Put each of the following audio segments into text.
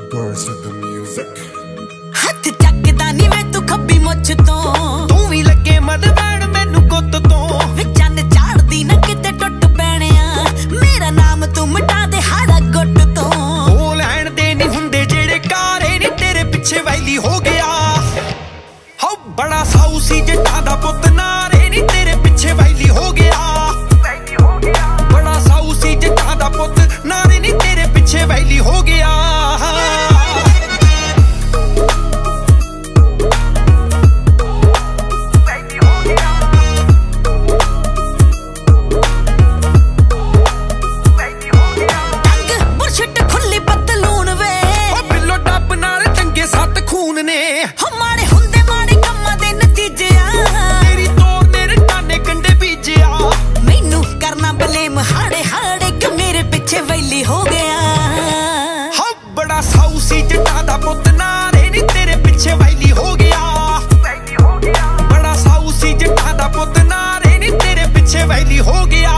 Girls with the music. हथ चकदा नी मैं तू खब्बी मुछ तो तू भी लगे मद बैण मैनू गुत तो वे चन्न चाड़दी ना किते टुट पैणिया मेरा नाम तू मिटा दे हाड़ा गुट तो ओ लैण दे नी हुंदे जेड़े कारे नी तेरे पिछे वैली हो गया हो बड़ा साऊ सी जट्टां दा पुत्त नारे नी तेरे पिछे वैली हो गया बड़ा साऊ सी जट्टां दा पुत्त नारे नी तेरे पिछे वैली हो गया हमारे हुंदे माड़े कम्मां दे नतीजे तेरी तोड़ ने रटाने कंडे बीजिया मैनू करना बलेम हाड़े हाड़े कि मेरे पीछे वैली हो गया हाँ बड़ा साऊ सी जट्टां दा पुत्त नारे नी तेरे पीछे वैली हो गया बड़ा साऊ सी जट्टां दा पुत्त नारे नी तेरे पीछे वैली हो गया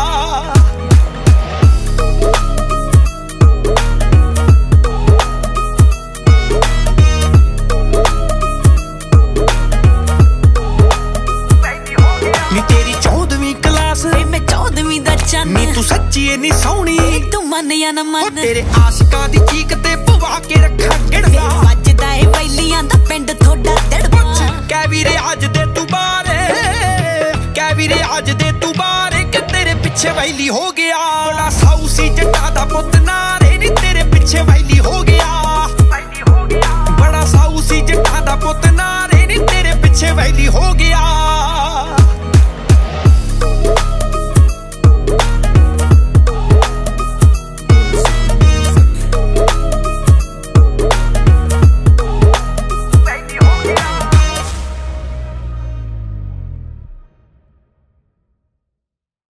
नी तू सच्ची नी सोहनी तू मन या ना मन तेरे आशिकां दी चीक ते पवा के रखा गिड़दा वजदा ए वैलियां दा पिंड थोड़ा दड़बा कै वीरे अज दे तू बारे कै वीरे अज दे तू बारे कि तेरे पिछे वैली हो गया बड़ा साऊ सी जट्टां दा पुत्त नारे नी तेरे पिछे वैली हो गया बड़ा साऊ सी जट्टां दा पुत्त नारे नी तेरे पिछे वैली हो गया